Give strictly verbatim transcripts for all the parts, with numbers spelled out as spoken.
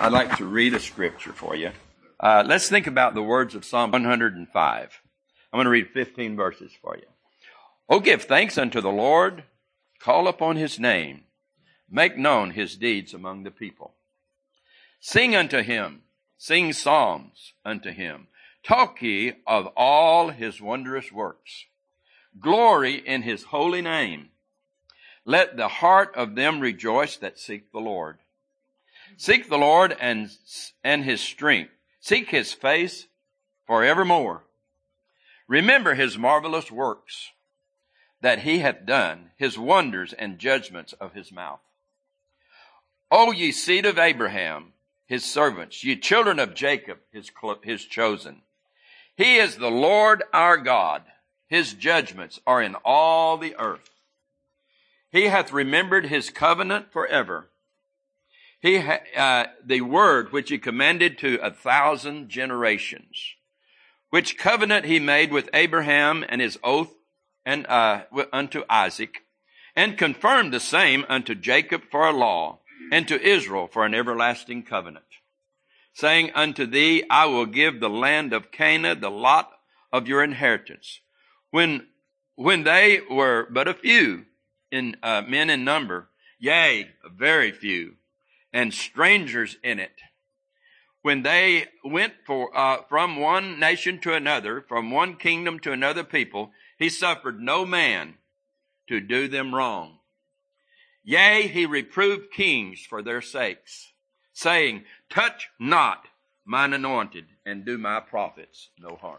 I'd like to read a scripture for you. Uh, let's think about the words of Psalm one hundred five. I'm going to read fifteen verses for you. Oh, give thanks unto the Lord, call upon his name, make known his deeds among the people. Sing unto him, sing psalms unto him. Talk ye of all his wondrous works. Glory in his holy name. Let the heart of them rejoice that seek the Lord. Seek the Lord and, and his strength. Seek his face forevermore. Remember his marvelous works that he hath done, his wonders and judgments of his mouth. O ye seed of Abraham, his servants, ye children of Jacob, his, his chosen. He is the Lord our God. His judgments are in all the earth. He hath remembered his covenant forever. He ha- uh, the word which he commanded to a thousand generations, which covenant he made with Abraham and his oath and uh, unto Isaac, and confirmed the same unto Jacob for a law, and to Israel for an everlasting covenant, saying unto thee, I will give the land of Canaan the lot of your inheritance. When when they were but a few in uh, men in number, yea, very few, and strangers in it, when they went for uh, from one nation to another, from one kingdom to another people, he suffered no man to do them wrong. Yea, he reproved kings for their sakes, saying, touch not mine anointed, and do my prophets no harm.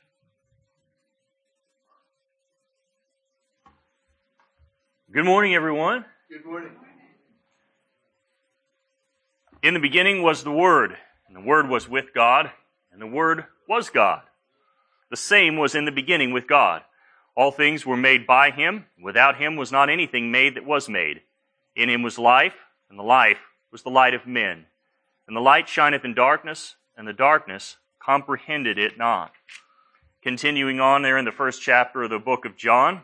Good morning, everyone. Good morning. In the beginning was the Word, and the Word was with God, and the Word was God. The same was in the beginning with God. All things were made by him. Without him was not anything made that was made. In him was life, and the life was the light of men. And the light shineth in darkness, and the darkness comprehended it not. Continuing on there in the first chapter of the book of John,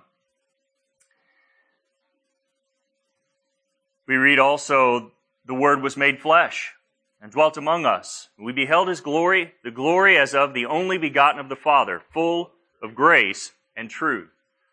we read also, the Word was made flesh and dwelt among us. We beheld his glory, the glory as of the only begotten of the Father, full of grace and truth.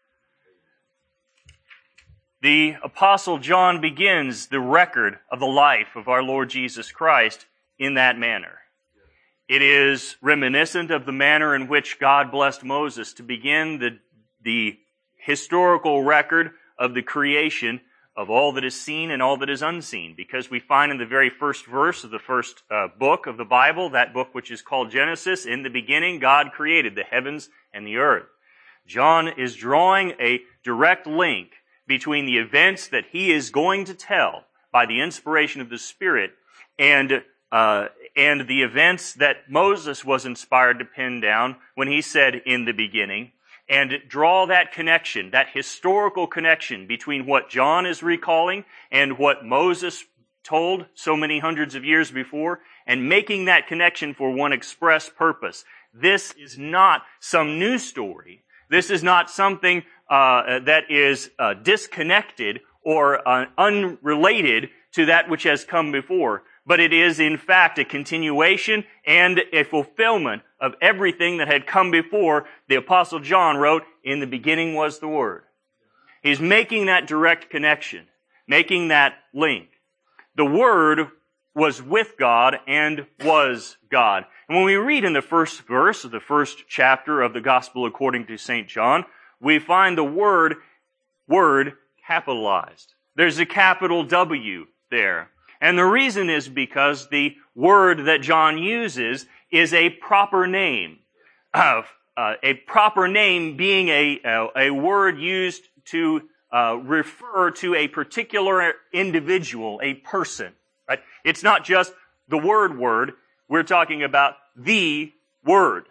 The Apostle John begins the record of the life of our Lord Jesus Christ in that manner. It is reminiscent of the manner in which God blessed Moses to begin the, the historical record of the creation of all that is seen and all that is unseen, because we find in the very first verse of the first uh, book of the Bible, that book which is called Genesis, in the beginning God created the heavens and the earth. John is drawing a direct link between the events that he is going to tell by the inspiration of the Spirit and uh, and the events that Moses was inspired to pin down when he said, in the beginning, and draw that connection, that historical connection between what John is recalling and what Moses told so many hundreds of years before, and making that connection for one express purpose. This is not some new story. This is not something uh, that is uh, disconnected or uh, unrelated to that which has come before, but it is in fact a continuation and a fulfillment of everything that had come before. The Apostle John wrote, in the beginning was the Word. He's making that direct connection, making that link. The Word was with God and was God. And when we read in the first verse of the first chapter of the Gospel according to Saint John, we find the word, word capitalized. There's a capital W there. And the reason is because the word that John uses is a proper name. Uh, uh, a proper name being a, a, a word used to uh, refer to a particular individual, a person. Right? It's not just the word word. We're talking about the Word.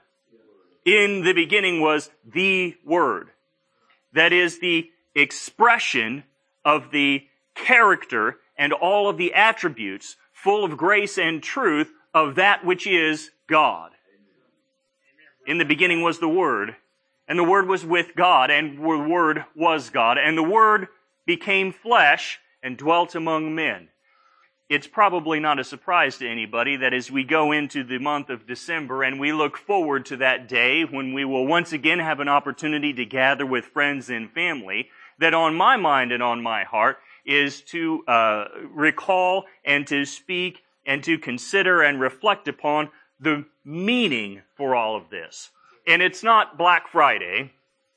In the beginning was the Word. That is the expression of the character and all of the attributes full of grace and truth of that which is God. In the beginning was the Word, and the Word was with God, and the Word was God, and the Word became flesh and dwelt among men. it's probably not a surprise to anybody that as we go into the month of December and we look forward to that day when we will once again have an opportunity to gather with friends and family, that on my mind and on my heart is to uh, recall and to speak and to consider and reflect upon the meaning for all of this. And it's not Black Friday,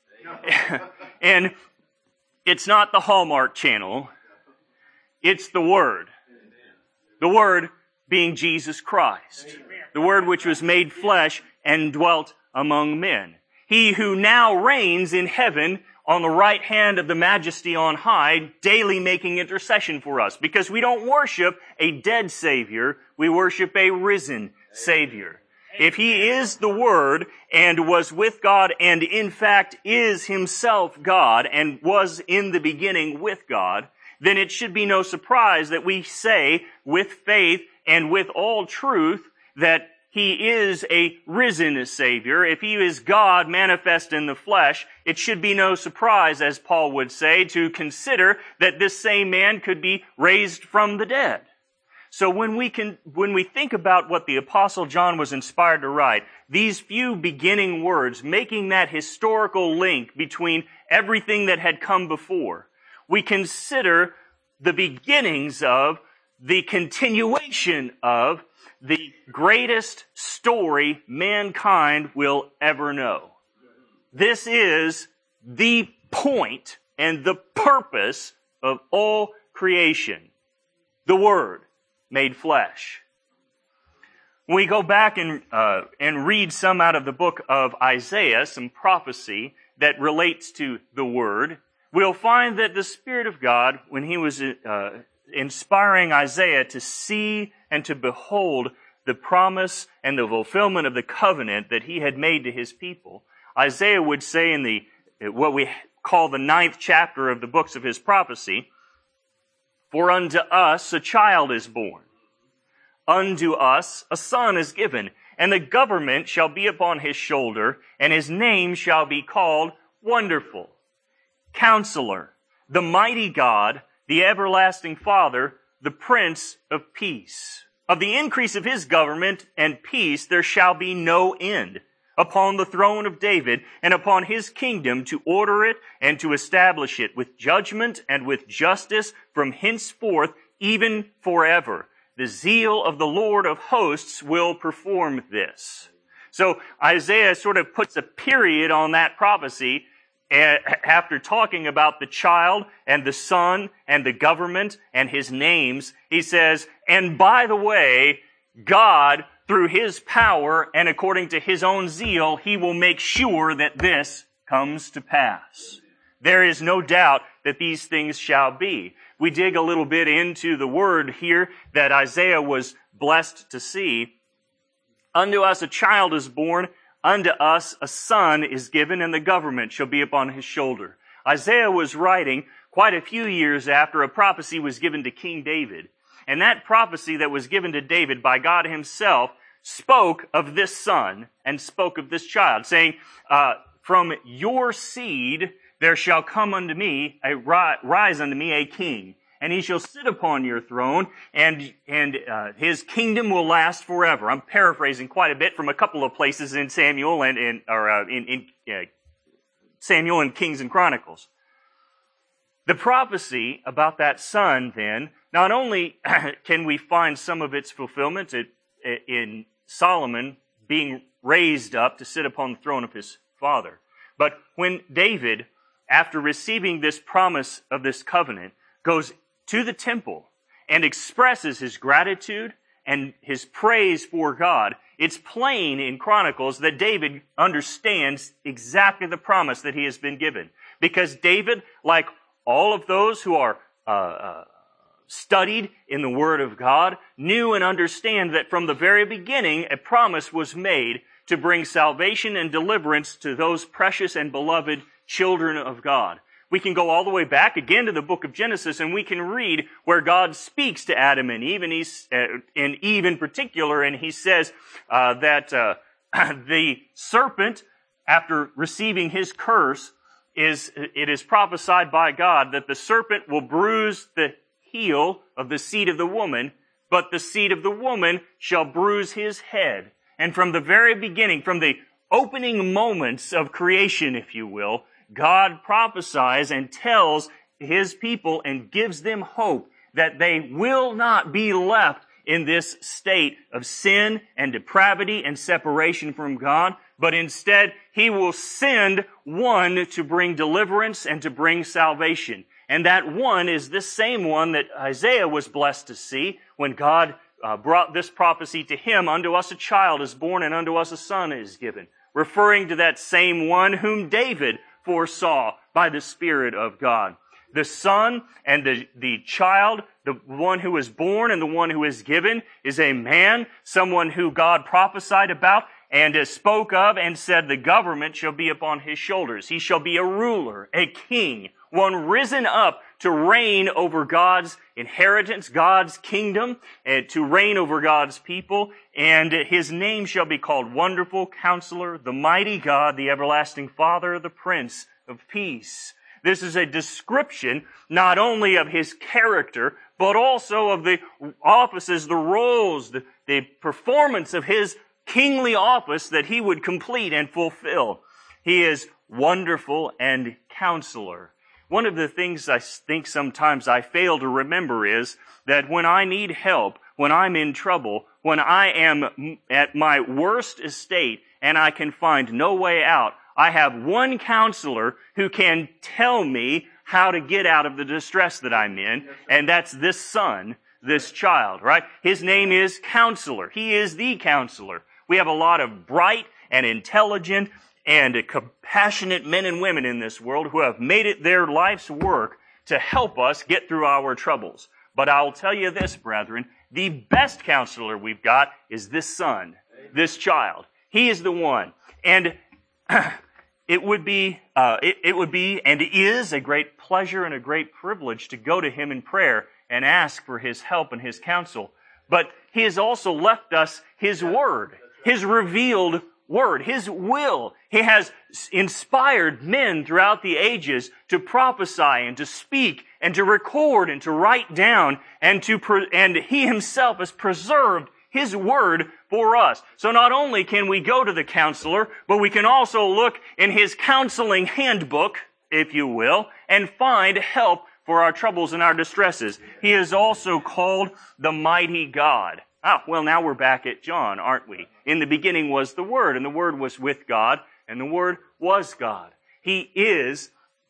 and it's not the Hallmark Channel, it's the Word. The Word being Jesus Christ. The Word which was made flesh and dwelt among men. He who now reigns in heaven on the right hand of the Majesty on high, daily making intercession for us. Because we don't worship a dead Savior, we worship a risen Savior. If He is the Word and was with God and in fact is Himself God and was in the beginning with God, then it should be no surprise that we say with faith and with all truth that He is a risen Savior. If He is God manifest in the flesh, it should be no surprise, as Paul would say, to consider that this same man could be raised from the dead. So when we can, when we think about what the Apostle John was inspired to write, these few beginning words, making that historical link between everything that had come before, we consider the beginnings of, the continuation of, the greatest story mankind will ever know. This is the point and the purpose of all creation. The Word made flesh. When we go back and, uh, and read some out of the book of Isaiah, some prophecy that relates to the Word, we'll find that the Spirit of God, when He was uh, inspiring Isaiah to see and to behold the promise and the fulfillment of the covenant that He had made to His people, Isaiah would say in the what we call the ninth chapter of the books of his prophecy, "For unto us a child is born, unto us a son is given, and the government shall be upon His shoulder, and His name shall be called Wonderful, Counselor, the Mighty God, the Everlasting Father, the Prince of Peace. Of the increase of His government and peace there shall be no end, upon the throne of David and upon His kingdom, to order it and to establish it with judgment and with justice from henceforth even forever. The zeal of the Lord of hosts will perform this." So Isaiah sort of puts a period on that prophecy after talking about the child and the son and the government and His names. He says, and by the way, God, through His power and according to His own zeal, He will make sure that this comes to pass. There is no doubt that these things shall be. We dig a little bit into the word here that Isaiah was blessed to see. Unto us a child is born, unto us a son is given, and the government shall be upon His shoulder. Isaiah was writing quite a few years after a prophecy was given to King David. And that prophecy that was given to David by God Himself spoke of this son and spoke of this child, saying, uh, from your seed there shall come unto me, a rise unto me a king, and he shall sit upon your throne, and and uh, his kingdom will last forever. I'm paraphrasing quite a bit from a couple of places in Samuel and in or uh, in, in uh, Samuel and Kings and Chronicles. The prophecy about that son, then, not only can we find some of its fulfillment in Solomon being raised up to sit upon the throne of his father, but when David, after receiving this promise of this covenant, goes to the temple and expresses his gratitude and his praise for God, it's plain in Chronicles that David understands exactly the promise that he has been given. Because David, like all of those who are uh, uh, studied in the Word of God, knew and understand that from the very beginning a promise was made to bring salvation and deliverance to those precious and beloved children of God. We can go all the way back again to the book of Genesis, and we can read where God speaks to Adam and Eve, and, he's, uh, and Eve in particular, and He says uh, that uh, the serpent, after receiving his curse, is it is prophesied by God that the serpent will bruise the heel of the seed of the woman, but the seed of the woman shall bruise his head. And from the very beginning, from the opening moments of creation, if you will, God prophesies and tells his people and gives them hope that they will not be left in this state of sin and depravity and separation from God, but instead he will send one to bring deliverance and to bring salvation. And that one is this same one that Isaiah was blessed to see when God uh, brought this prophecy to him, unto us a child is born and unto us a son is given, referring to that same one whom David foresaw by the Spirit of God. The son and the, the child, the one who is born and the one who is given, is a man, someone who God prophesied about and uh, spoke of and said the government shall be upon his shoulders. He shall be a ruler, a king, one risen up to reign over God's inheritance, God's kingdom, and to reign over God's people. And his name shall be called Wonderful Counselor, the Mighty God, the Everlasting Father, the Prince of Peace. This is a description not only of his character, but also of the offices, the roles, the, the performance of his kingly office that he would complete and fulfill. He is Wonderful and Counselor. One of the things I think sometimes I fail to remember is that when I need help, when I'm in trouble, when I am at my worst estate and I can find no way out, I have one counselor who can tell me how to get out of the distress that I'm in, and that's this son, this child, right? His name is Counselor. He is the counselor. We have a lot of bright and intelligent and compassionate men and women in this world who have made it their life's work to help us get through our troubles. But I'll tell you this, brethren, the best counselor we've got is this son, this child. He is the one. And it would be, uh, it, it would be and is a great pleasure and a great privilege to go to him in prayer and ask for his help and his counsel. But he has also left us his word, his revealed word, his will. He has inspired men throughout the ages to prophesy and to speak and to record and to write down, and to pre- and he himself has preserved his word for us. So not only can we go to the counselor, but we can also look in his counseling handbook, if you will, and find help for our troubles and our distresses. He is also called the Mighty God. Ah, well, now we're back at John, aren't we? In the beginning was the Word, and the Word was with God, and the Word was God. He is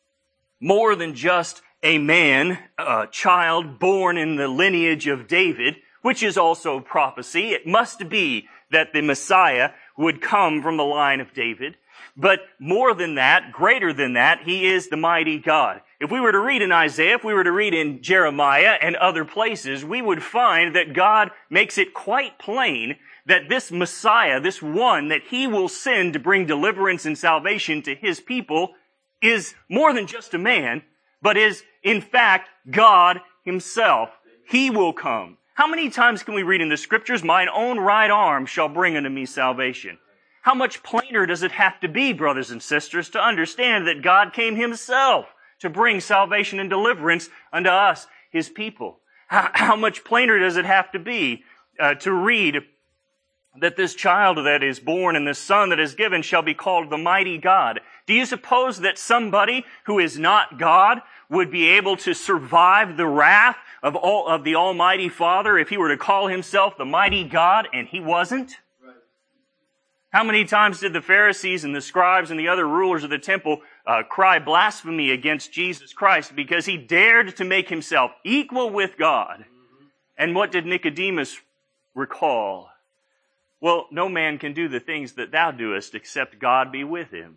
more than just a man, a child born in the lineage of David, which is also prophecy. It must be that the Messiah would come from the line of David. But more than that, greater than that, he is the mighty God. If we were to read in Isaiah, if we were to read in Jeremiah and other places, we would find that God makes it quite plain that this Messiah, this one that he will send to bring deliverance and salvation to his people, is more than just a man, but is in fact God himself. He will come. How many times can we read in the scriptures, mine own right arm shall bring unto me salvation? How much plainer does it have to be, brothers and sisters, to understand that God came himself to bring salvation and deliverance unto us, his people? How, how much plainer does it have to be uh, to read that this child that is born and this son that is given shall be called the mighty God? Do you suppose that somebody who is not God would be able to survive the wrath of all of the Almighty Father if he were to call himself the mighty God and he wasn't? Right. How many times did the Pharisees and the scribes and the other rulers of the temple uh, cry blasphemy against Jesus Christ because he dared to make himself equal with God? Mm-hmm. And what did Nicodemus recall? Well, no man can do the things that thou doest except God be with him.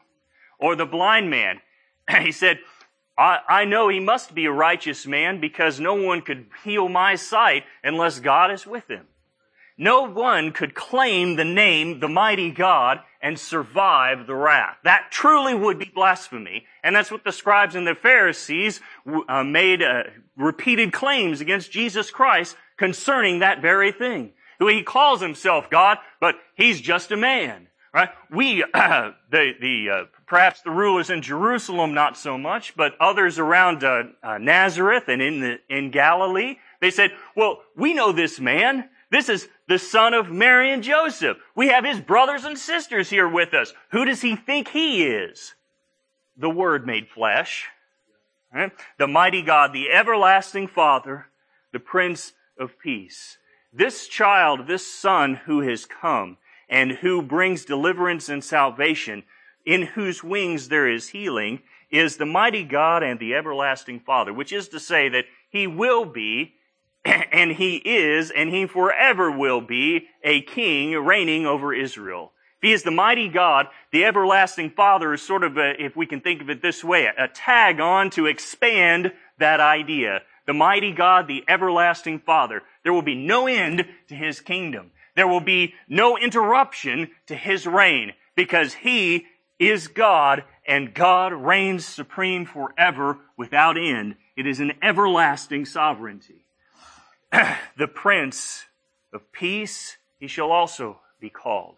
Or the blind man, he said, I, I know he must be a righteous man because no one could heal my sight unless God is with him. No one could claim the name, the mighty God, and survive the wrath. That truly would be blasphemy. And that's what the scribes and the Pharisees uh, made uh, repeated claims against Jesus Christ concerning that very thing. He calls himself God, but he's just a man. Right? We, uh, the, the, uh, perhaps the rulers in Jerusalem, not so much, but others around, uh, uh, Nazareth and in the, in Galilee, They said, well, we know this man. This is the son of Mary and Joseph. We have his brothers and sisters here with us. Who does he think he is? The Word made flesh. Right? The mighty God, the everlasting Father, the Prince of Peace. This child, this son who has come and who brings deliverance and salvation, in whose wings there is healing, is the mighty God and the everlasting Father, which is to say that he will be, and he is, and he forever will be a king reigning over Israel. If he is the mighty God, the everlasting Father is sort of a, if we can think of it this way, a tag on to expand that idea. The mighty God, the everlasting Father. There will be no end to his kingdom. There will be no interruption to his reign, because he is God, and God reigns supreme forever without end. It is an everlasting sovereignty. The Prince of Peace, he shall also be called.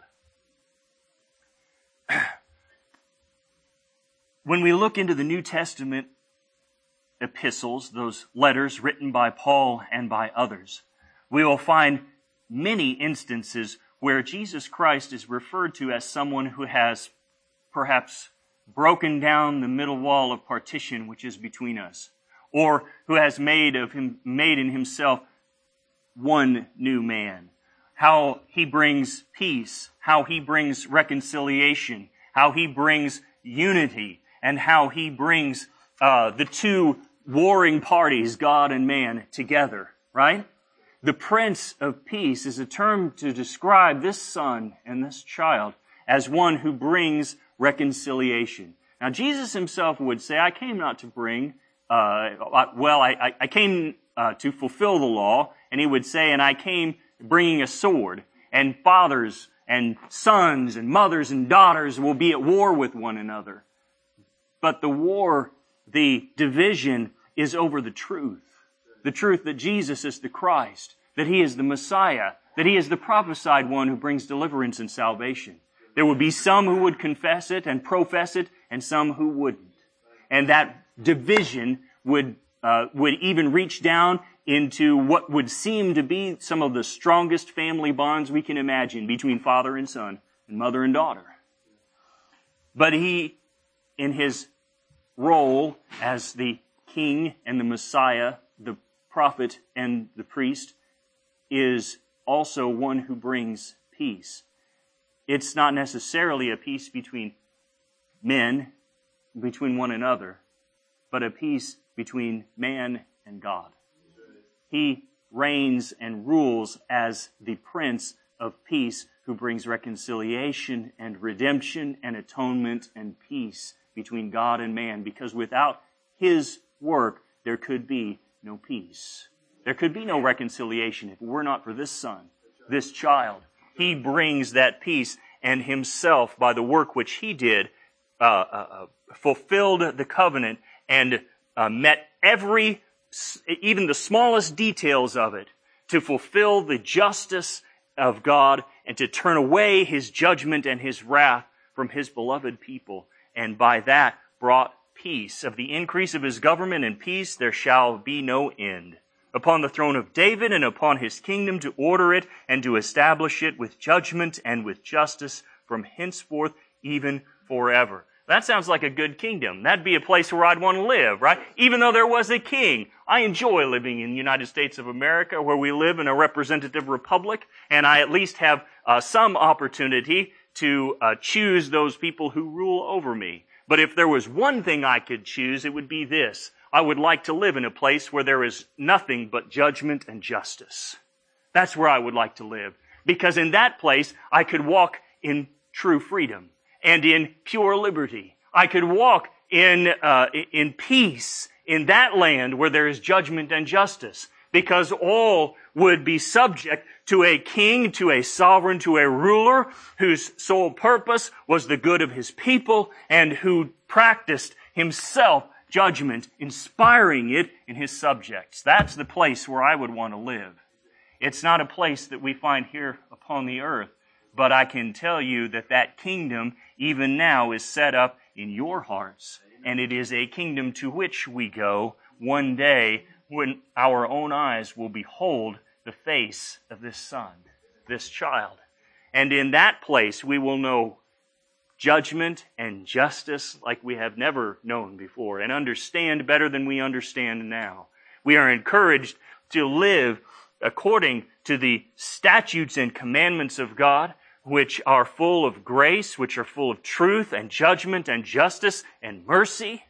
When we look into the New Testament epistles, those letters written by Paul and by others, we will find many instances where Jesus Christ is referred to as someone who has perhaps broken down the middle wall of partition which is between us, or who has made of him made in himself one new man. How he brings peace, how he brings reconciliation, how he brings unity, and how he brings uh, the two warring parties, God and man, together, right? The Prince of Peace is a term to describe this son and this child as one who brings reconciliation. Now, Jesus himself would say, I came not to bring, uh, well, I, I came uh, to fulfill the law, and he would say, and I came bringing a sword, and fathers and sons and mothers and daughters will be at war with one another. But the war, the division, is over the truth. The truth that Jesus is the Christ, that he is the Messiah, that he is the prophesied one who brings deliverance and salvation. There would be some who would confess it and profess it, and some who wouldn't. And that division would uh, would even reach down into what would seem to be some of the strongest family bonds we can imagine between father and son and mother and daughter. But he, in his role as the king and the Messiah, the prophet and the priest, is also one who brings peace. It's not necessarily a peace between men, between one another, but a peace between man and God. He reigns and rules as the Prince of Peace who brings reconciliation and redemption and atonement and peace between God and man, because without his work, there could be no peace. There could be no reconciliation if it were not for this son, this child. He brings that peace, and himself, by the work which he did, uh, uh, fulfilled the covenant and uh, met every, even the smallest details of it, to fulfill the justice of God and to turn away his judgment and his wrath from his beloved people, and by that brought peace. Of the increase of his government and peace there shall be no end, upon the throne of David and upon his kingdom, to order it and to establish it with judgment and with justice from henceforth even forever. That sounds like a good kingdom. That'd be a place where I'd want to live, right? Even though there was a king. I enjoy living in the United States of America, where we live in a representative republic, and I at least have uh, some opportunity to uh, choose those people who rule over me. But if there was one thing I could choose, it would be this. I would like to live in a place where there is nothing but judgment and justice. That's where I would like to live. Because in that place, I could walk in true freedom and in pure liberty. I could walk in uh, in peace in that land where there is judgment and justice, because all would be subject to a king, to a sovereign, to a ruler whose sole purpose was the good of his people and who practiced himself judgment, inspiring it in his subjects. That's the place where I would want to live. It's not a place that we find here upon the earth, but I can tell you that that kingdom, even now, is set up in your hearts, and it is a kingdom to which we go one day when our own eyes will behold the face of this son, this child. And in that place we will know judgment and justice like we have never known before, and understand better than we understand now. We are encouraged to live according to the statutes and commandments of God, which are full of grace, which are full of truth and judgment and justice and mercy.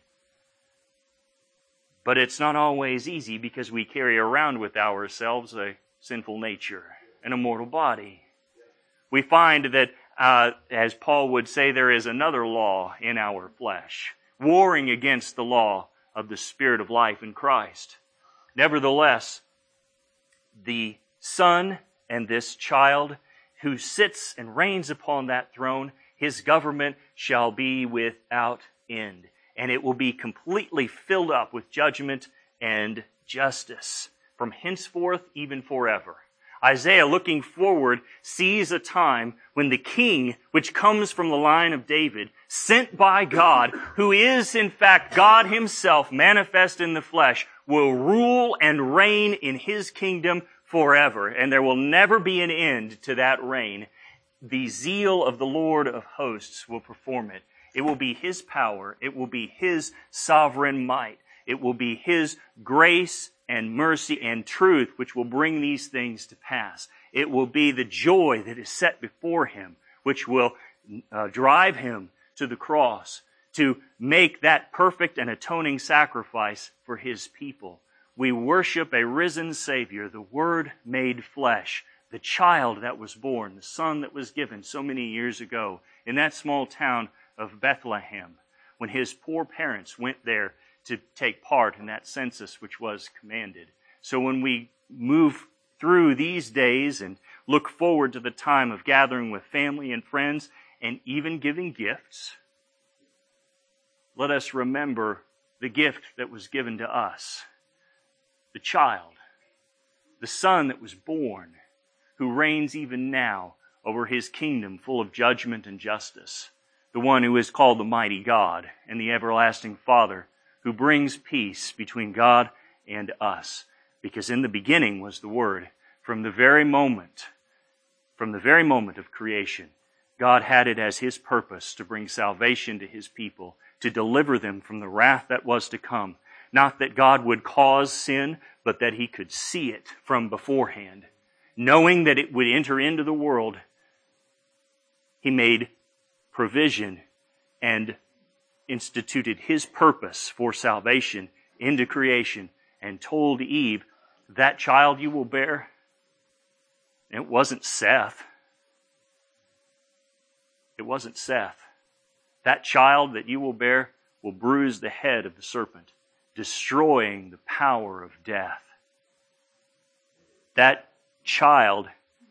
But it's not always easy because we carry around with ourselves a sinful nature and a mortal body. We find that, uh, as Paul would say, there is another law in our flesh, warring against the law of the Spirit of life in Christ. Nevertheless, the Son and this child who sits and reigns upon that throne, his government shall be without end, and it will be completely filled up with judgment and justice from henceforth, even forever. Isaiah, looking forward, sees a time when the king, which comes from the line of David, sent by God, who is in fact God himself manifest in the flesh, will rule and reign in his kingdom forever. And there will never be an end to that reign. The zeal of the Lord of hosts will perform it. It will be his power. It will be his sovereign might. It will be his grace and mercy and truth which will bring these things to pass. It will be the joy that is set before him which will uh, drive him to the cross to make that perfect and atoning sacrifice for his people. We worship a risen Savior, the Word made flesh, the child that was born, the Son that was given so many years ago in that small town of Bethlehem, when his poor parents went there to take part in that census which was commanded. So when we move through these days and look forward to the time of gathering with family and friends and even giving gifts, let us remember the gift that was given to us, the child, the Son that was born, who reigns even now over his kingdom full of judgment and justice, the one who is called the mighty God and the everlasting Father, who brings peace between God and us. Because in the beginning was the Word. From the very moment, from the very moment of creation, God had it as his purpose to bring salvation to his people, to deliver them from the wrath that was to come. Not that God would cause sin, but that he could see it from beforehand. Knowing that it would enter into the world, he made provision and instituted his purpose for salvation into creation and told Eve, that child you will bear, it wasn't Seth. It wasn't Seth. That child that you will bear will bruise the head of the serpent, destroying the power of death. That child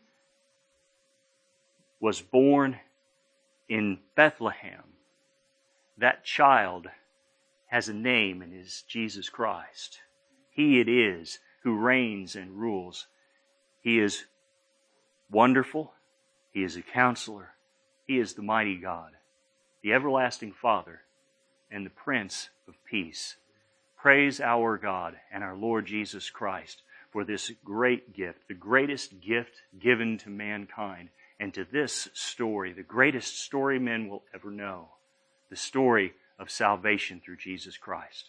was born in Bethlehem. That child has a name and is Jesus Christ. He it is who reigns and rules. He is wonderful. He is a counselor. He is the mighty God, the everlasting Father, and the Prince of Peace. Praise our God and our Lord Jesus Christ for this great gift, the greatest gift given to mankind, and to this story, the greatest story men will ever know, the story of salvation through Jesus Christ.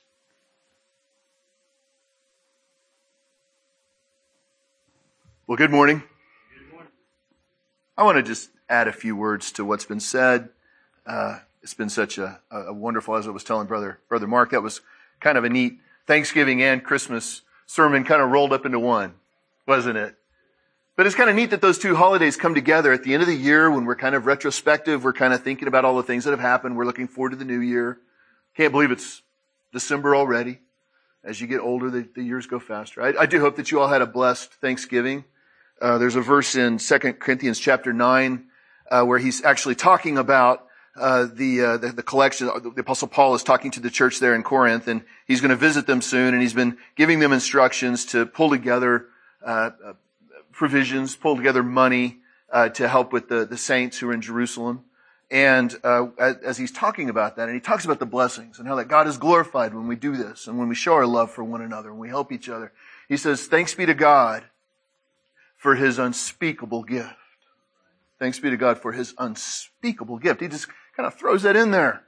Well, good morning. Good morning. I want to just add a few words to what's been said. Uh, it's been such a, a wonderful, as I was telling Brother Brother Mark, that was kind of a neat Thanksgiving and Christmas sermon kind of rolled up into one, wasn't it? But it's kind of neat that those two holidays come together at the end of the year when we're kind of retrospective. We're kind of thinking about all the things that have happened. We're looking forward to the new year. Can't believe it's December already. As you get older, the, the years go faster. I, I do hope that you all had a blessed Thanksgiving. Uh, there's a verse in Second Corinthians chapter nine uh, where he's actually talking about uh, the, uh, the the collection. The Apostle Paul is talking to the church there in Corinth, and he's going to visit them soon, and he's been giving them instructions to pull together uh, uh provisions, pull together money uh, to help with the, the saints who are in Jerusalem. And uh, as he's talking about that, and he talks about the blessings and how that God is glorified when we do this and when we show our love for one another and we help each other. He says, thanks be to God for his unspeakable gift. Thanks be to God for his unspeakable gift. He just kind of throws that in there.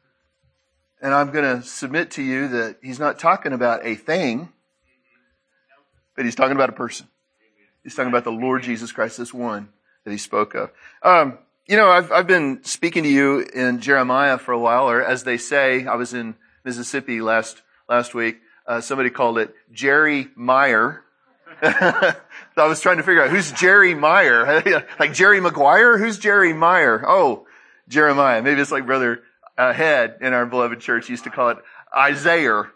And I'm going to submit to you that he's not talking about a thing, but he's talking about a person. He's talking about the Lord Jesus Christ, this one that he spoke of. Um, You know, I've, I've been speaking to you in Jeremiah for a while, or as they say, I was in Mississippi last, last week. Uh, somebody called it Jerry Meyer. So I was trying to figure out who's Jerry Meyer? Like Jerry Maguire? Who's Jerry Meyer? Oh, Jeremiah. Maybe it's like Brother uh, Head in our beloved church used to call it Isaiah.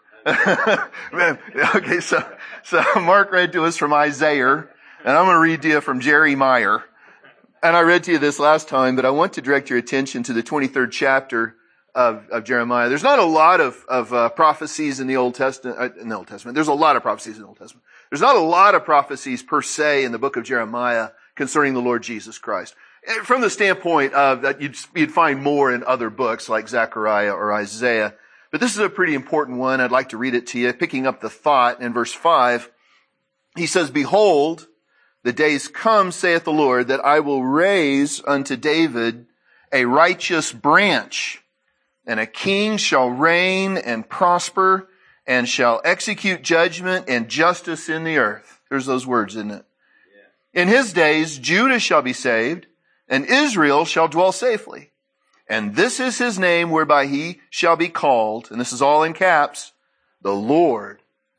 Okay, so, so Mark read to us from Isaiah, and I'm going to read to you from Jerry Meyer. And I read to you this last time, but I want to direct your attention to the twenty-third chapter of, of Jeremiah. There's not a lot of, of uh, prophecies in the Old Testament, uh, in the Old Testament. There's a lot of prophecies in the Old Testament. There's not a lot of prophecies per se in the book of Jeremiah concerning the Lord Jesus Christ. From the standpoint of that you'd, you'd find more in other books like Zechariah or Isaiah. But this is a pretty important one. I'd like to read it to you. Picking up the thought in verse five, he says, behold, the days come, saith the Lord, that I will raise unto David a righteous branch, and a king shall reign and prosper, and shall execute judgment and justice in the earth. There's those words, isn't it? Yeah. In his days, Judah shall be saved, and Israel shall dwell safely. And this is his name whereby he shall be called, and this is all in caps, the Lord,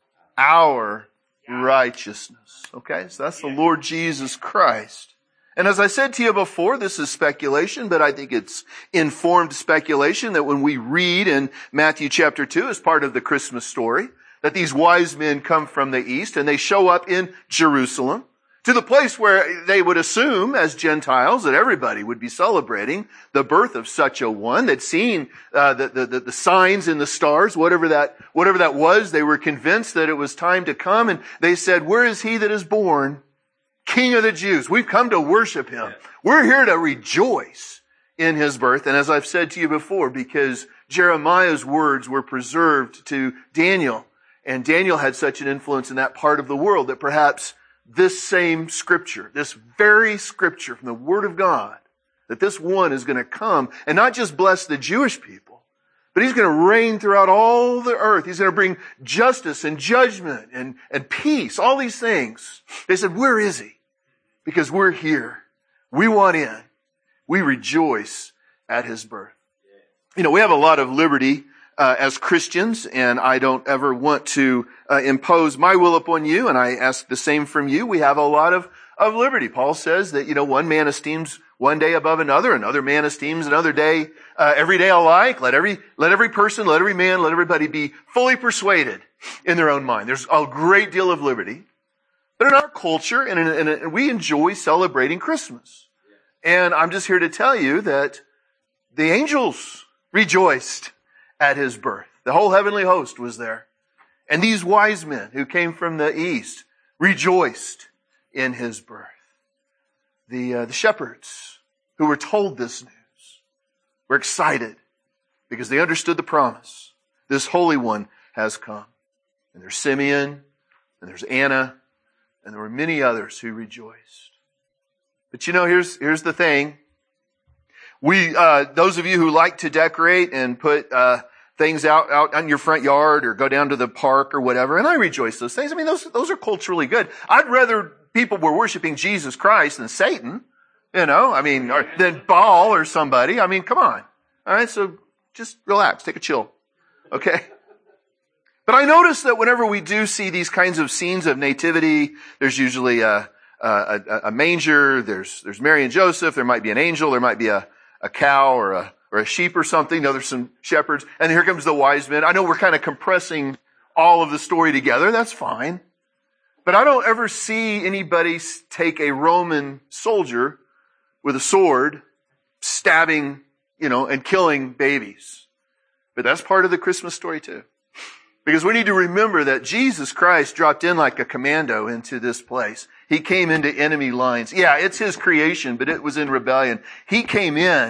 our righteousness. Okay, so that's the Lord Jesus Christ. And as I said to you before, this is speculation, but I think it's informed speculation that when we read in Matthew chapter two as part of the Christmas story, that these wise men come from the east and they show up in Jerusalem to the place where they would assume as Gentiles that everybody would be celebrating the birth of such a one. They'd seen uh, the, the, the signs in the stars, whatever that, whatever that was. They were convinced that it was time to come, and they said, where is he that is born? King of the Jews. We've come to worship him. We're here to rejoice in his birth. And as I've said to you before, because Jeremiah's words were preserved to Daniel, and Daniel had such an influence in that part of the world that perhaps this same scripture, this very scripture from the Word of God, that this one is going to come and not just bless the Jewish people, but he's going to reign throughout all the earth. He's going to bring justice and judgment and, and peace, all these things. They said, where is he? Because we're here. We want in. We rejoice at his birth. You know, we have a lot of liberty Uh, as Christians, and I don't ever want to uh, impose my will upon you, and I ask the same from you. We have a lot of, of liberty. Paul says that, you know, one man esteems one day above another, another man esteems another day, uh, every day alike. Let every, let every person, let every man, let everybody be fully persuaded in their own mind. There's a great deal of liberty. But in our culture, and, in, in, and we enjoy celebrating Christmas. And I'm just here to tell you that the angels rejoiced at his birth. The whole heavenly host was there. And these wise men who came from the east rejoiced in his birth. The, uh, the shepherds who were told this news were excited because they understood the promise. This Holy One has come. And there's Simeon, and there's Anna, and there were many others who rejoiced. But you know, here's, here's the thing. We, uh, those of you who like to decorate and put, uh, things out, out on your front yard or go down to the park or whatever, and I rejoice those things. I mean, those, those are culturally good. I'd rather people were worshiping Jesus Christ than Satan, you know, I mean, or than Baal or somebody. I mean, come on. All right. So just relax, take a chill. Okay. But I notice that whenever we do see these kinds of scenes of nativity, there's usually a, a, a manger, there's, there's Mary and Joseph, there might be an angel, there might be a, a cow or a, or a sheep or something. No, there's some shepherds. And here comes the wise men. I know we're kind of compressing all of the story together. That's fine. But I don't ever see anybody take a Roman soldier with a sword, stabbing, you know, and killing babies. But that's part of the Christmas story too. Because we need to remember that Jesus Christ dropped in like a commando into this place. He came into enemy lines. Yeah, it's his creation, but it was in rebellion. He came in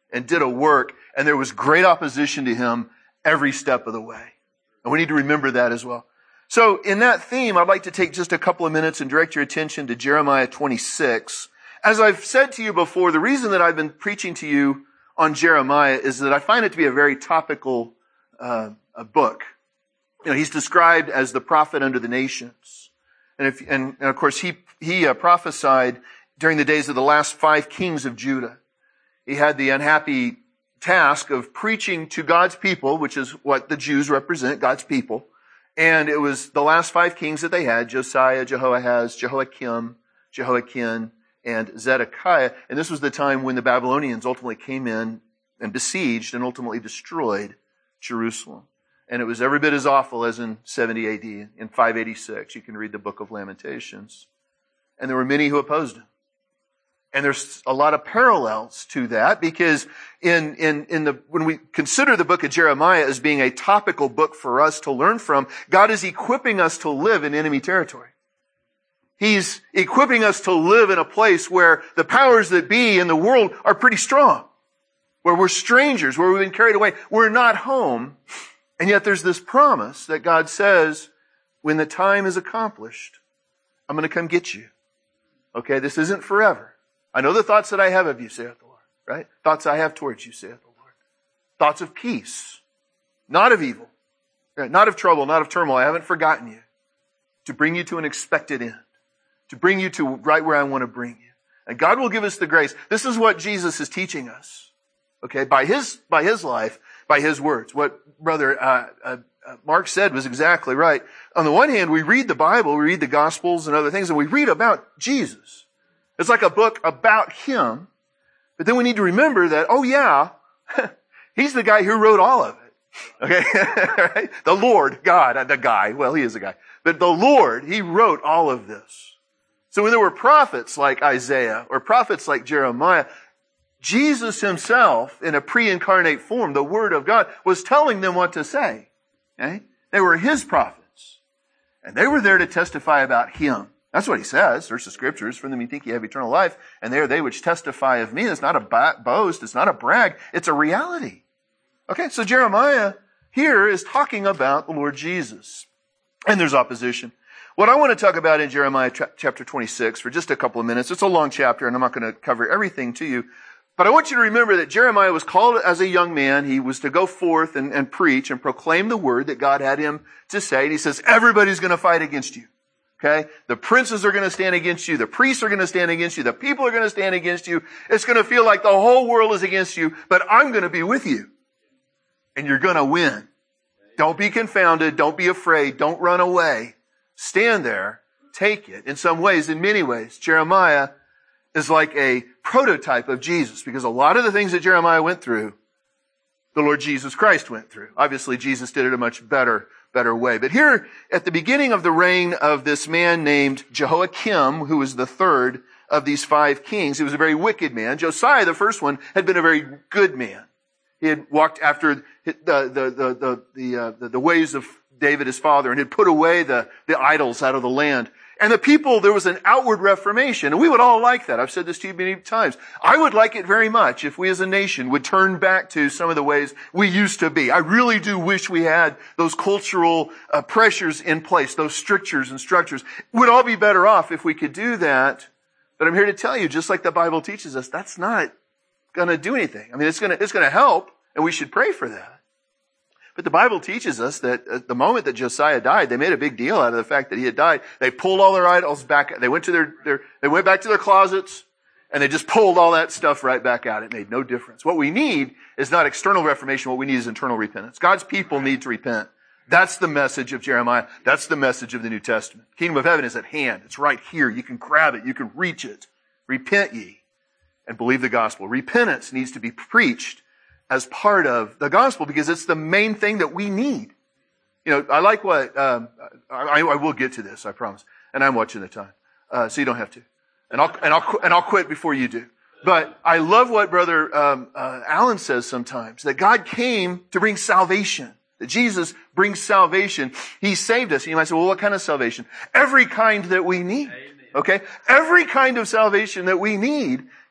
and did a work, and there was great opposition to him every step of the way. And we need to remember that as well. So in that theme, I'd like to take just a couple of minutes and direct your attention to Jeremiah twenty-six. As I've said to you before, the reason that I've been preaching to you on Jeremiah is that I find it to be a very topical uh, a book. You know, he's described as the prophet under the nations. And, if, and, and of course, he, he uh, prophesied during the days of the last five kings of Judah. He had the unhappy task of preaching to God's people, which is what the Jews represent, God's people. And it was the last five kings that they had, Josiah, Jehoahaz, Jehoiakim, Jehoiakim, and Zedekiah. And this was the time when the Babylonians ultimately came in and besieged and ultimately destroyed Jerusalem. And it was every bit as awful as in seventy A D. In five eighty-six, you can read the book of Lamentations. And there were many who opposed him. And there's a lot of parallels to that because in, in, in the, when we consider the book of Jeremiah as being a topical book for us to learn from, God is equipping us to live in enemy territory. He's equipping us to live in a place where the powers that be in the world are pretty strong. Where we're strangers, where we've been carried away. We're not home. And yet there's this promise that God says, when the time is accomplished, I'm going to come get you. Okay, this isn't forever. I know the thoughts that I have of you, saith the Lord, right? Thoughts I have towards you, saith the Lord. Thoughts of peace, not of evil, right? Not of trouble, not of turmoil. I haven't forgotten you. To bring you to an expected end. To bring you to right where I want to bring you. And God will give us the grace. This is what Jesus is teaching us. Okay, by His, by His life, by His words. What Brother uh, uh, Mark said was exactly right. On the one hand, we read the Bible, we read the Gospels and other things, and we read about Jesus. It's like a book about Him. But then we need to remember that, oh yeah, He's the guy who wrote all of it. Okay? Right? The Lord, God, the guy, well, He is a guy. But the Lord, He wrote all of this. So when there were prophets like Isaiah or prophets like Jeremiah, Jesus Himself, in a pre-incarnate form, the Word of God, was telling them what to say. Okay? They were His prophets. And they were there to testify about Him. That's what He says. Search the Scriptures, for them you think you have eternal life, and they are they which testify of me. It's not a boast. It's not a brag. It's a reality. Okay, so Jeremiah here is talking about the Lord Jesus. And there's opposition. What I want to talk about in Jeremiah chapter twenty-six for just a couple of minutes, it's a long chapter, and I'm not going to cover everything to you, but I want you to remember that Jeremiah was called as a young man. He was to go forth and, and preach and proclaim the word that God had him to say. And he says, everybody's going to fight against you. Okay? The princes are going to stand against you. The priests are going to stand against you. The people are going to stand against you. It's going to feel like the whole world is against you, but I'm going to be with you. And you're going to win. Don't be confounded. Don't be afraid. Don't run away. Stand there. Take it. In some ways, in many ways, Jeremiah is like a prototype of Jesus, because a lot of the things that Jeremiah went through, the Lord Jesus Christ went through. Obviously, Jesus did it a much better, better way. But here, at the beginning of the reign of this man named Jehoiakim, who was the third of these five kings, he was a very wicked man. Josiah, the first one, had been a very good man. He had walked after the, the, the, the, the, uh, the, the ways of David, his father, and had put away the, the idols out of the land. And the people, there was an outward reformation. And we would all like that. I've said this to you many times. I would like it very much if we as a nation would turn back to some of the ways we used to be. I really do wish we had those cultural uh, pressures in place, those strictures and structures. We'd all be better off if we could do that. But I'm here to tell you, just like the Bible teaches us, that's not going to do anything. I mean, it's going to, it's going to help, and we should pray for that. But the Bible teaches us that at the moment that Josiah died, they made a big deal out of the fact that he had died. They pulled all their idols back. They went to their, their, they went back to their closets, and they just pulled all that stuff right back out. It made no difference. What we need is not external reformation. What we need is internal repentance. God's people need to repent. That's the message of Jeremiah. That's the message of the New Testament. Kingdom of heaven is at hand. It's right here. You can grab it. You can reach it. Repent ye and believe the gospel. Repentance needs to be preached as part of the gospel, because it's the main thing that we need. You know, I like what, um, I, I will get to this, I promise. And I'm watching the time. Uh, so you don't have to. And I'll, and I'll, and I'll quit before you do. But I love what Brother, um, uh, Allen says sometimes, that God came to bring salvation. That Jesus brings salvation. He saved us. And you might say, well, what kind of salvation? Every kind that we need. Okay? Every kind of salvation that we need,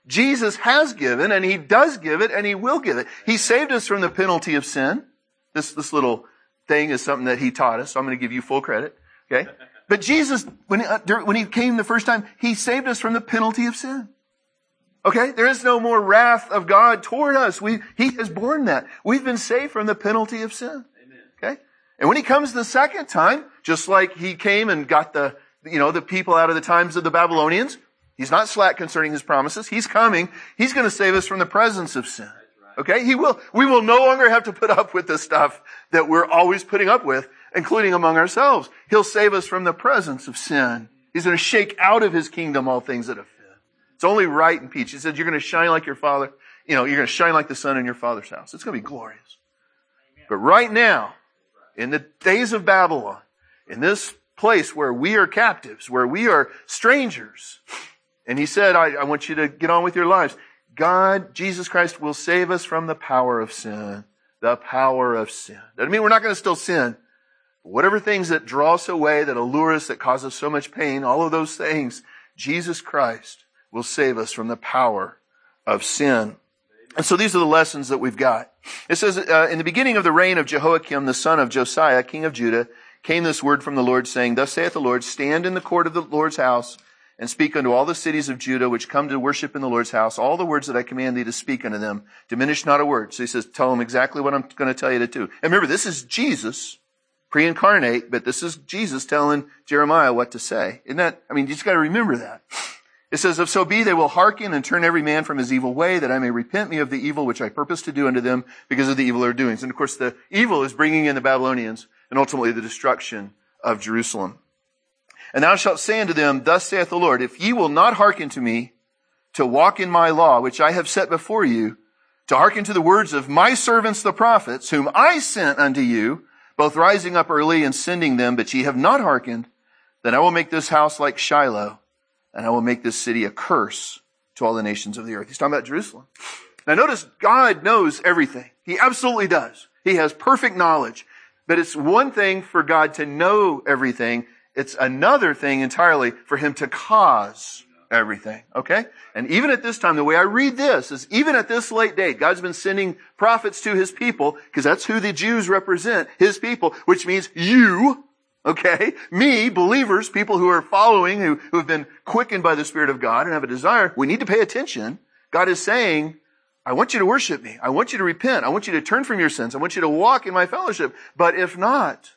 Jesus has given, and He does give it, and He will give it. He saved us from the penalty of sin. This, this little thing is something that He taught us, so I'm going to give you full credit. Okay? But Jesus, when, uh, when He came the first time, He saved us from the penalty of sin. Okay? There is no more wrath of God toward us. We, He has borne that. We've been saved from the penalty of sin. Okay? And when He comes the second time, just like He came and got the, you know, the people out of the times of the Babylonians, He's not slack concerning His promises. He's coming. He's going to save us from the presence of sin. Okay? He will, we will no longer have to put up with the stuff that we're always putting up with, including among ourselves. He'll save us from the presence of sin. He's going to shake out of His kingdom all things that offend. It's only right and peace. He said, you're going to shine like your Father. You know, you're going to shine like the sun in your Father's house. It's going to be glorious. But right now, in the days of Babylon, in this place where we are captives, where we are strangers, and He said, I, I want you to get on with your lives. God, Jesus Christ, will save us from the power of sin. The power of sin. Doesn't mean we're not going to still sin. But whatever things that draw us away, that allure us, that cause us so much pain, all of those things, Jesus Christ will save us from the power of sin. And so these are the lessons that we've got. It says, uh, in the beginning of the reign of Jehoiakim, the son of Josiah, king of Judah, came this word from the Lord, saying, Thus saith the Lord, stand in the court of the Lord's house, and speak unto all the cities of Judah which come to worship in the Lord's house, all the words that I command thee to speak unto them. Diminish not a word. So He says, tell them exactly what I'm going to tell you to do. And remember, this is Jesus, pre-incarnate, but this is Jesus telling Jeremiah what to say. Isn't that, I mean, you just got to remember that. It says, If so be, they will hearken and turn every man from his evil way, that I may repent me of the evil which I purpose to do unto them because of the evil they're doing. And of course, the evil is bringing in the Babylonians and ultimately the destruction of Jerusalem. And thou shalt say unto them, Thus saith the Lord, If ye will not hearken to me, to walk in my law, which I have set before you, to hearken to the words of my servants the prophets, whom I sent unto you, both rising up early and sending them, but ye have not hearkened, then I will make this house like Shiloh, and I will make this city a curse to all the nations of the earth. He's talking about Jerusalem. Now notice, God knows everything. He absolutely does. He has perfect knowledge. But it's one thing for God to know everything. It's another thing entirely for Him to cause everything. Okay? And even at this time, the way I read this is even at this late date, God's been sending prophets to His people, because that's who the Jews represent, His people, which means you, okay? Me, believers, people who are following, who, who have been quickened by the Spirit of God and have a desire. We need to pay attention. God is saying, I want you to worship me. I want you to repent. I want you to turn from your sins. I want you to walk in my fellowship. But if not,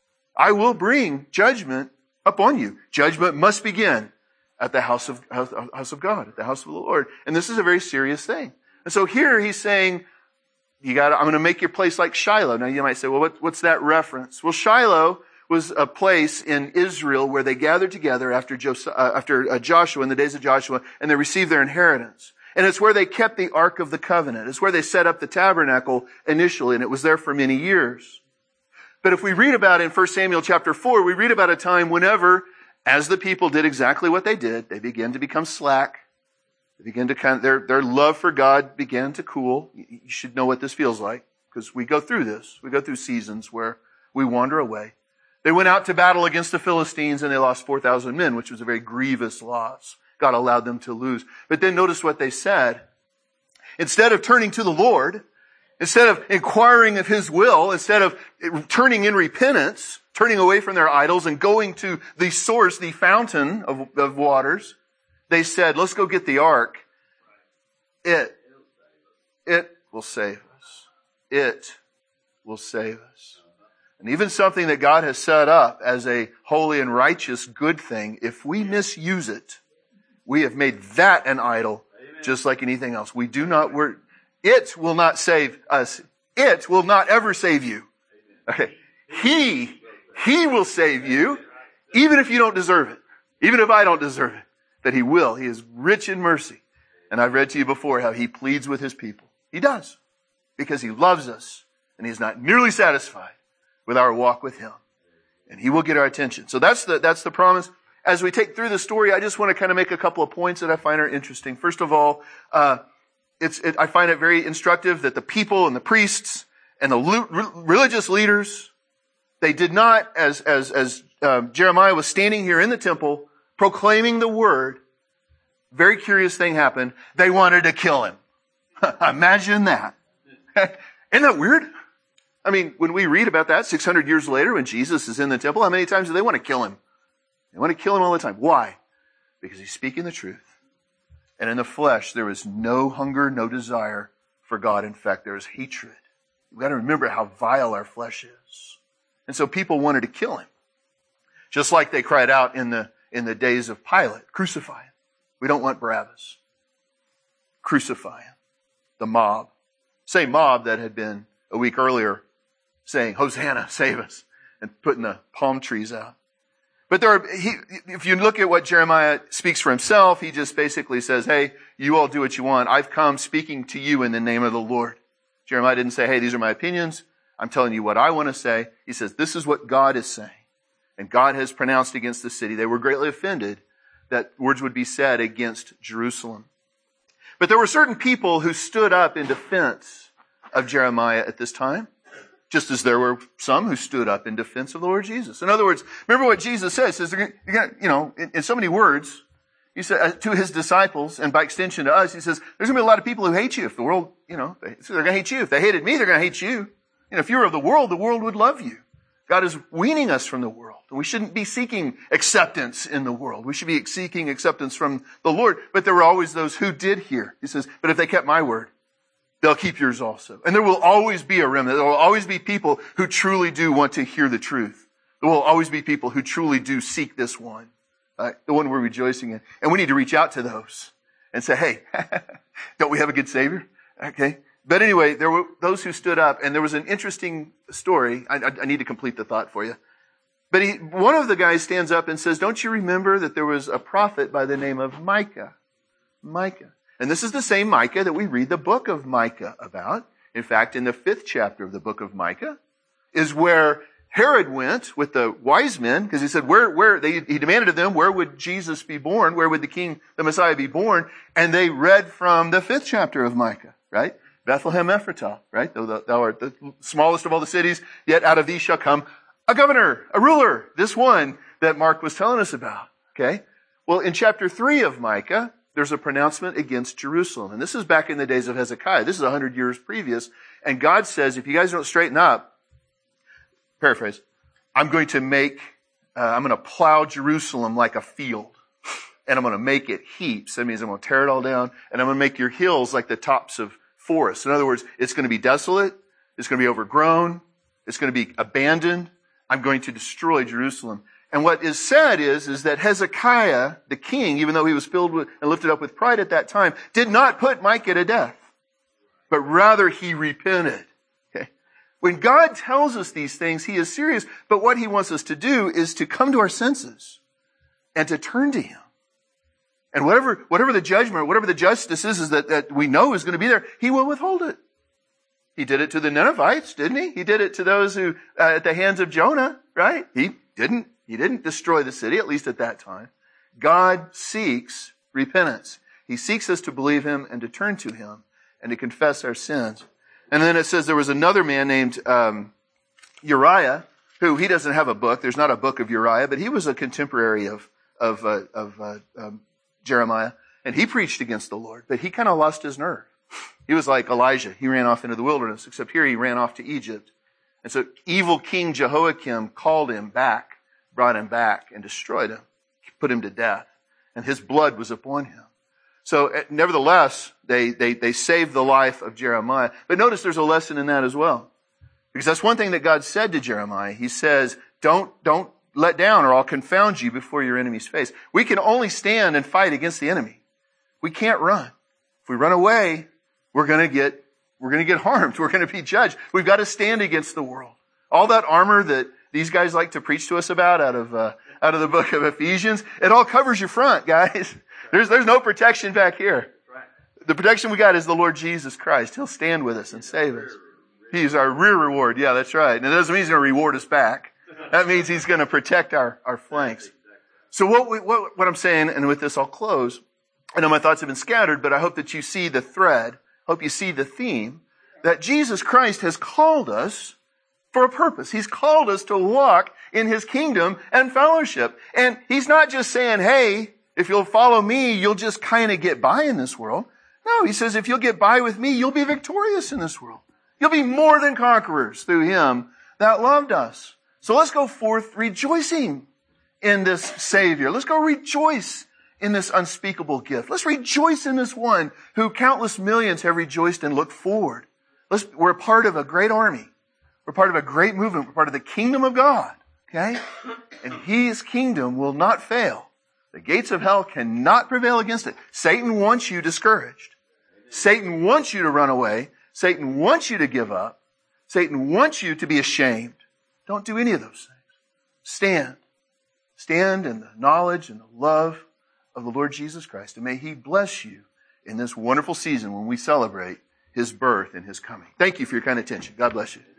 I will bring judgment upon you. Judgment must begin at the house of, house, house of God, at the house of the Lord. And this is a very serious thing. And so here He's saying, you got I'm going to make your place like Shiloh. Now you might say, well, what, what's that reference? Well, Shiloh was a place in Israel where they gathered together after, Josiah, uh, after uh, Joshua, in the days of Joshua, and they received their inheritance. And it's where they kept the Ark of the Covenant. It's where they set up the tabernacle initially, and it was there for many years. But if we read about it in First Samuel chapter four, we read about a time whenever, as the people did exactly what they did, they began to become slack. They began to kind of, their, their love for God began to cool. You should know what this feels like, because we go through this. We go through seasons where we wander away. They went out to battle against the Philistines and they lost four thousand men, which was a very grievous loss. God allowed them to lose. But then notice what they said. Instead of turning to the Lord, instead of inquiring of His will, instead of turning in repentance, turning away from their idols and going to the source, the fountain of, of waters, they said, let's go get the ark. It, it will save us. It will save us. And even something that God has set up as a holy and righteous good thing, if we misuse it, we have made that an idol, just like anything else. We do not, we're, it will not save us. It will not ever save you. Okay. He, He will save you, even if you don't deserve it. Even if I don't deserve it. That He will. He is rich in mercy. And I've read to you before how He pleads with His people. He does. Because He loves us. And He is not nearly satisfied with our walk with Him. And He will get our attention. So that's the, that's the promise. As we take through the story, I just want to kind of make a couple of points that I find are interesting. First of all, uh, it's, it, I find it very instructive that the people and the priests and the lo- religious leaders, they did not, as, as, as um, Jeremiah was standing here in the temple proclaiming the word, very curious thing happened. They wanted to kill him. Imagine that. Isn't that weird? I mean, when we read about that six hundred years later, when Jesus is in the temple, how many times do they want to kill him? They want to kill him all the time. Why? Because he's speaking the truth. And in the flesh, there is no hunger, no desire for God. In fact, there is hatred. We've got to remember how vile our flesh is. And so people wanted to kill him. Just like they cried out in the, in the days of Pilate, crucify him. We don't want Barabbas. Crucify him. The mob. Same mob that had been a week earlier saying, Hosanna, save us, and putting the palm trees out. But there are, he, if you look at what Jeremiah speaks for himself, he just basically says, hey, you all do what you want. I've come speaking to you in the name of the Lord. Jeremiah didn't say, hey, these are my opinions. I'm telling you what I want to say. He says, this is what God is saying. And God has pronounced against the city. They were greatly offended that words would be said against Jerusalem. But there were certain people who stood up in defense of Jeremiah at this time, just as there were some who stood up in defense of the Lord Jesus. In other words, remember what Jesus says. He says, you're gonna, you know, in, in so many words, he said to his disciples, and by extension to us, he says, there's going to be a lot of people who hate you. If the world, you know, they, so they're going to hate you. If they hated me, they're going to hate you. You know, if you were of the world, the world would love you. God is weaning us from the world. We shouldn't be seeking acceptance in the world. We should be seeking acceptance from the Lord. But there were always those who did hear. He says, but if they kept my word, they'll keep yours also. And there will always be a remnant. There will always be people who truly do want to hear the truth. There will always be people who truly do seek this one, uh, the one we're rejoicing in. And we need to reach out to those and say, hey, don't we have a good Savior? Okay. But anyway, there were those who stood up, and there was an interesting story. I, I, I need to complete the thought for you. But he, one of the guys stands up and says, don't you remember that there was a prophet by the name of Micah? Micah. And this is the same Micah that we read the book of Micah about. In fact, in the fifth chapter of the book of Micah is where Herod went with the wise men, because he said, where, where, they, he demanded of them, where would Jesus be born? Where would the king, the Messiah be born? And they read from the fifth chapter of Micah, right? Bethlehem Ephratah, right? Though thou art the smallest of all the cities, yet out of thee shall come a governor, a ruler, this one that Mark was telling us about, okay? Well, in chapter three of Micah, there's a pronouncement against Jerusalem. And this is back in the days of Hezekiah. This is a hundred years previous. And God says, if you guys don't straighten up, paraphrase, I'm going to make, uh, I'm going to plow Jerusalem like a field. And I'm going to make it heaps. That means I'm going to tear it all down. And I'm going to make your hills like the tops of forests. In other words, it's going to be desolate. It's going to be overgrown. It's going to be abandoned. I'm going to destroy Jerusalem. And what is said is, is that Hezekiah, the king, even though he was filled with and lifted up with pride at that time, did not put Micah to death, but rather he repented. Okay. When God tells us these things, he is serious, but what he wants us to do is to come to our senses and to turn to him. And whatever, whatever the judgment, whatever the justice is, is that, that we know is going to be there, he will withhold it. He did it to the Ninevites, didn't he? He did it to those who, uh, at the hands of Jonah, right? He didn't, he didn't destroy the city, at least at that time. God seeks repentance. He seeks us to believe him and to turn to him and to confess our sins. And then it says there was another man named, um, Uriah, who, he doesn't have a book. There's not a book of Uriah, but he was a contemporary of, of, uh, of, uh, um, Jeremiah. And he preached against the Lord, but he kind of lost his nerve. He was like Elijah. He ran off into the wilderness, except here he ran off to Egypt. And so evil King Jehoiakim called him back, brought him back, and destroyed him, put him to death. And his blood was upon him. So nevertheless, they, they, they saved the life of Jeremiah. But notice there's a lesson in that as well. Because that's one thing that God said to Jeremiah. He says, don't, don't let down or I'll confound you before your enemy's face. We can only stand and fight against the enemy. We can't run. If we run away, we're going to get, we're going to get harmed. We're going to be judged. We've got to stand against the world. All that armor that these guys like to preach to us about out of, uh, out of the book of Ephesians, it all covers your front, guys. There's, there's no protection back here. The protection we got is the Lord Jesus Christ. He'll stand with us and save us. He's our rear reward. Yeah, that's right. And it doesn't mean he's going to reward us back. That means he's going to protect our, our flanks. So what, we, what, what I'm saying, and with this I'll close, I know my thoughts have been scattered, but I hope that you see the thread, hope you see the theme, that Jesus Christ has called us for a purpose. He's called us to walk in his kingdom and fellowship. And he's not just saying, hey, If you'll follow me, you'll just kind of get by in this world. No, he says, if you'll get by with me, you'll be victorious in this world. You'll be more than conquerors through him that loved us. So let's go forth rejoicing in this Savior. Let's go rejoice in this unspeakable gift. Let's rejoice in this one who countless millions have rejoiced and looked forward. Let's, we're part of a great army. We're part of a great movement. We're part of the kingdom of God. Okay? And his kingdom will not fail. The gates of hell cannot prevail against it. Satan wants you discouraged. Satan wants you to run away. Satan wants you to give up. Satan wants you to be ashamed. Don't do any of those things. Stand. Stand in the knowledge and the love of the Lord Jesus Christ. And may he bless you in this wonderful season when we celebrate his birth and his coming. Thank you for your kind attention. God bless you.